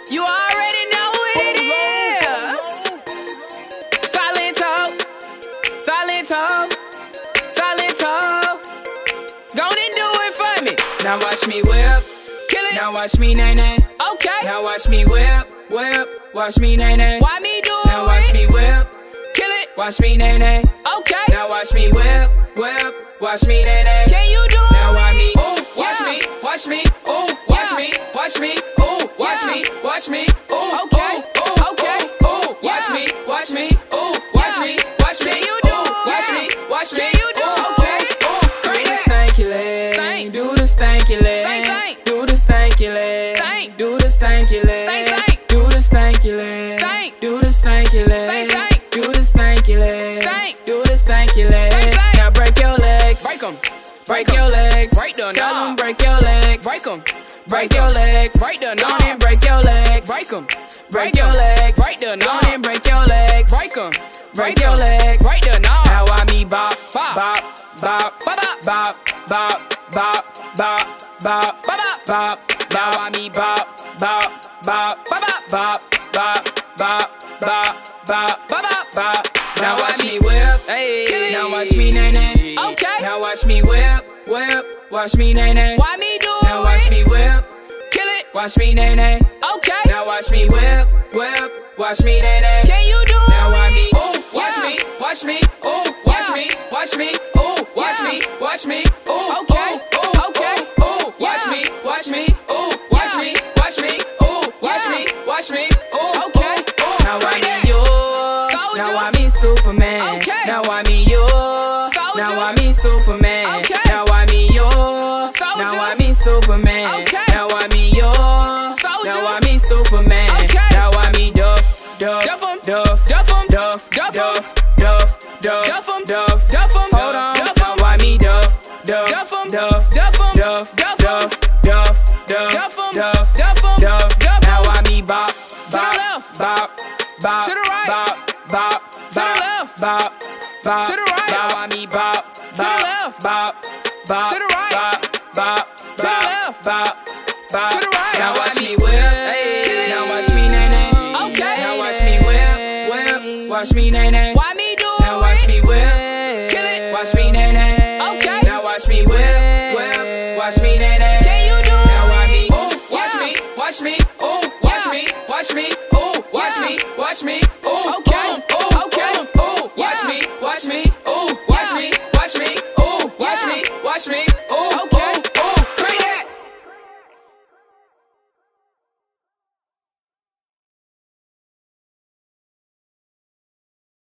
You already know what it is. Silento, Silento, Silento. Go and do it for me. Now watch me whip, kill it. Now watch me nay nay. Okay. Now watch me whip, whip. Watch me nay nay. Why me do it? Now watch me whip, kill it. Watch me nay nay. Okay. Now watch me whip, whip. Watch me nay nay. Can you do it? Now watch me. Ooh, watch me, watch me. Ooh, watch me, watch me. Ooh, watch me, watch me. Ooh, okay, okay. Ooh, watch me, watch me. Ooh, watch me, watch me. You do it? Watch me, watch me. You do it? Okay. Do the stanky leg. Stank. Do the stanky leg. Stank, stank. Do the stanky leg. Stank. Do the stanky leg. Stank, stank. Do the stanky leg. Stank. Do the stanky leg. Stank, stank. Do the stanky leg. Stank. Do the stanky leg. Stank, stank. Now break your legs. Break 'em. Break your legs. Break the Tell them break your legs. Break 'em. Break your legs. Break the knob and break your legs. Break 'em. Break your legs. Break the knob and break your legs. Break 'em. Break your legs. Break the knob. Now I me bop, bop, bop, bop, bop, bop, bop, bop, bop, bop, bop, bop. Now I me bop, bop, bop, bop, bop, bop, bop, bop, bop, bop, bop. Now watch me whip, hey. Now watch me nay nay. Okay. Now watch me whip, whip. Watch me nay nay. Why me do it? Now watch me whip, kill it. Watch me nay nay. Okay. Now watch me whip, whip. Watch me nay nay. Can you do it? Now watch me. Ooh, watch me, watch me. Ooh, watch me, watch me. Ooh, watch me, watch me. Ooh, okay, okay. Ooh, watch me, watch me. Ooh, watch me, watch me. Ooh, watch me, watch me. Ooh, okay. Now I me yours. Now I me Superman. Okay. Now I me yours. Now I me Superman. Okay. Now I me yours. Now I me Superman. Okay. Now I me yours. Now I me Superman. Okay. Now I me Duff, Duff, Duff, Duff, Duff, Duff, Duff, Duff, Duff, Duff, Duff. Hold on. Now I me Duff, Duff, Duff, Duff, Duff, Duff, Duff, Duff, Duff, Duff. Now I me bop, bop, bop, bop, to the right, bop, bop, to the left, bop, bop, to the right. Now I me bop, to the left, bop, bop, to the right, bop, bop, to the left, bop, bop, to the right. Now watch me whip, hey. Now watch me nay nay. Okay. Now watch me whip, whip. Watch me nay nay. Why me do it? Now watch me whip.